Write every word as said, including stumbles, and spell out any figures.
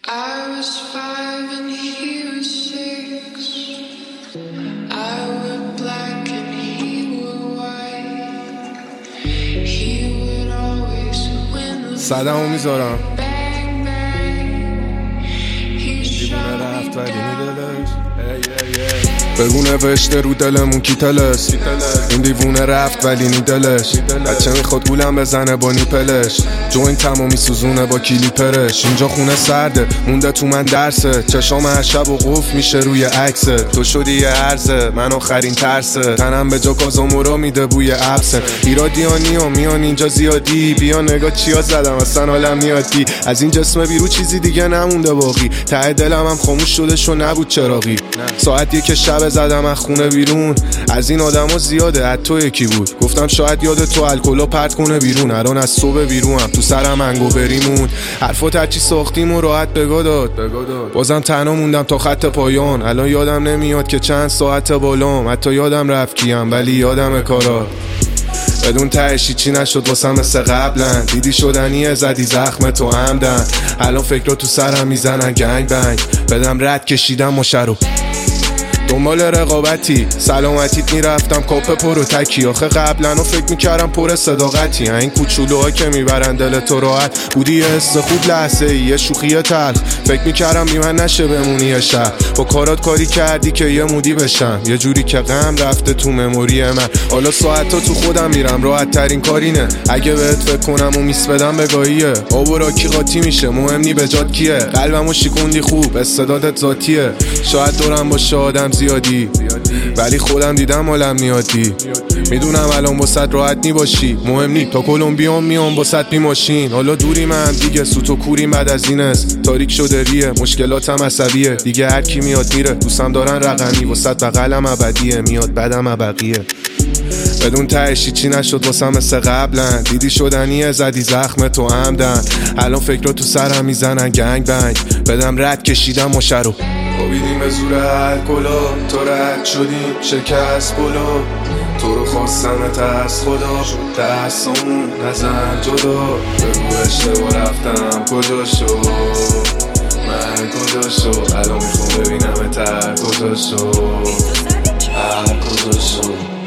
I was five and he was six. I were black and he were white. He would always win the صدمو میذارم bang bang. He shot me رفت ولی down. میدلش بگو نوشته رو دلمون کی تلس این دیوونه رفت ولی نی دلش بچه میخواد گولم بزنه با نیپلش جوین تمامی سوزونه با کلیپرش اینجا خونه سرده مونده تو من درسه چشام هر شب و قف میشه روی عکسه تو شدی یه عرضه من آخرین ترسه تنم به جا کازامورا میده بوی عبسه ایرادیانی و میان اینجا زیادی بیا نگاه چیا زدم اصلا حالم نیادی از این جسم بیرو چیزی دیگه نمونده باقی ته دلم هم خاموش شده شو نبود چراغی ساعت یک شب زدم از خونه بیرون از این آدما زیاده از تو یکی بود گفتم شاید یاد تو الکلا پرت کنه بیرون الان از صبح بیرونم تو سرم انگو بریمون حرفات هرچی ساختیم و راحت بگا داد بازم تنها موندم تا خط پایان الان یادم نمیاد که چند ساعت بالام حتی یادم رفت کیم ولی یادم کارا بدون تهشی چی نشد واسم مثل قبلن دیدی شدنیه زدی زخم تو همدن الان فکرها تو سرم میزنن گنگ بنگ بدم رد کشیدم مشه رو دنبال رقابتی سلامتیت میرفتم کاپ پر و تکی آخه قبلا و فکر میکردم پر صداقتی این کوچولوها که میبرن دل تو راحت بودی یه حس خوب لحظه ای یه شوخی تلخ فکر میکردم بی من نشه بمونی یه شب با کارات کاری کردی که یه مودی بشم یه جوری که غم رفته تو مموری من حالا ساعتا تو خودم میرم راحت ترین کارینه اگه بهت فکر کنم و میس بدم بگاهیه آب و راکی قاطی میشه مهم نی به جات کیه قلبمو شیکوندی خوب استعدادت ذاتیه شاید دورم باشه آدم زیادی ولی خودم دیدم حالم نیادی میدونم الان واسط راحت نی باشی مهم نی تا کلمبیام میام واسط بی ماشین حالا دوری من دیگه سوت و کوریم بعد از این است تاریک شده ریه مشکلاتم عصبیه دیگه هر کی میاد میره دوستم دارن رقمی واسط بغلم ابدیه میاد بدم ابقیه بدون تهشی چی نشد واسم مثل قبلا دیدی شدنیه زدی زخم تو همدن الان فکرها تو سرم میزنن گنگ بنگ بدم رد کشیدم مشه رو خوابیدیم به زور الکلا تو رد شدیم شکست بلا تو رو خواستمت از خدا دستامون نزن جدا بگو اشتباه رفتم کجا شو من کجا شو الان میخوام ببینم تر کجا شو هر کجا شو